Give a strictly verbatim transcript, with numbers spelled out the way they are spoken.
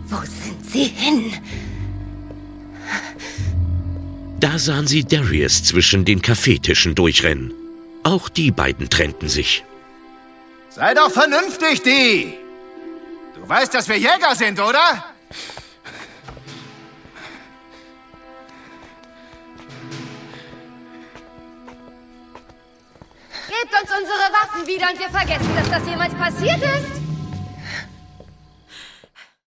Wo sind sie hin? Da sahen sie Darius zwischen den Kaffeetischen durchrennen. Auch die beiden trennten sich. Sei doch vernünftig, Dee! Du weißt, dass wir Jäger sind, oder? Gebt uns unsere Waffen wieder und wir vergessen, dass das jemals passiert ist.